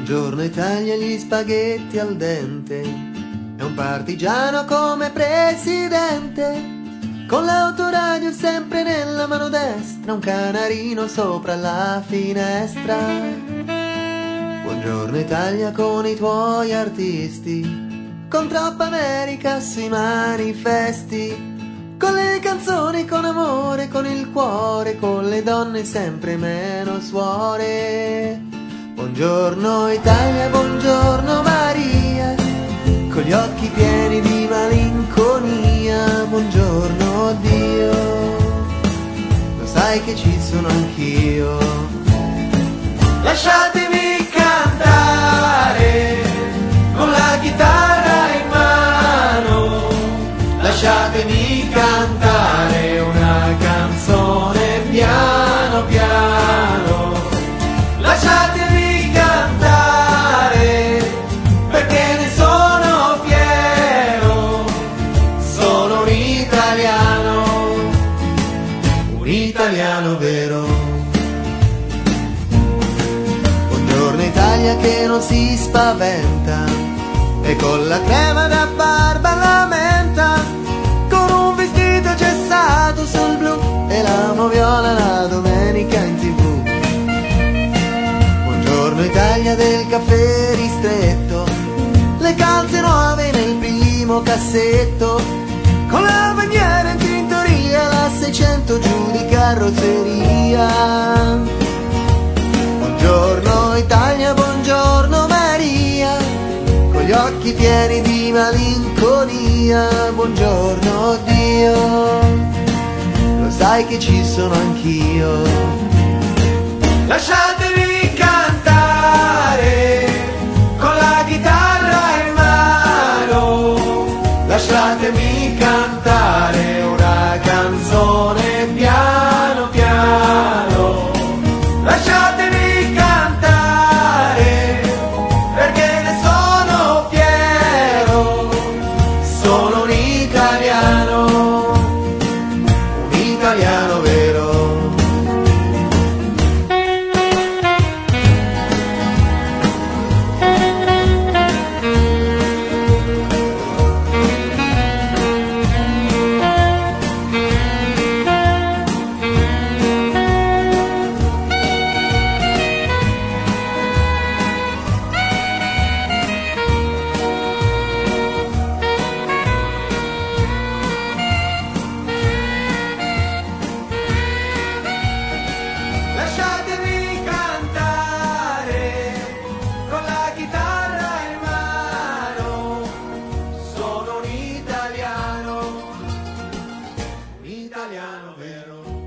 Buongiorno Italia, gli spaghetti al dente, è un partigiano come presidente, con l'autoradio sempre nella mano destra, un canarino sopra la finestra. Buongiorno Italia con i tuoi artisti, con troppa America sui manifesti, con le canzoni, con amore, con il cuore, con le donne sempre meno suore. Buongiorno Italia, buongiorno Maria, con gli occhi pieni di malinconia. Buongiorno Dio, lo sai che ci sono anch'io. Lasciatemi cantare con la chitarra in mano, lasciatemi cantare una canzone piano piano. Lasciatemi cantare perché ne sono fiero, sono un italiano vero. Buongiorno Italia che non si spaventa e con la crema da barba lamenta, con un vestito gessato sul blu e la moviola la domenica in TV. Buongiorno Italia del caffè ristretto, le calze nuove nel primo cassetto, con la bandiera in tintoria, la 600 giù di carrozzeria. Buongiorno Italia, buongiorno Maria, con gli occhi pieni di malinconia. Buongiorno Dio, lo sai che ci sono anch'io. Lasciatemi cantare con la chitarra in mano, lasciatemi cantare una canzone piano piano. Lasciatemi cantare perché ne sono fiero, sono un italiano vero. Lasciatemi cantare con la chitarra in mano, sono un italiano vero.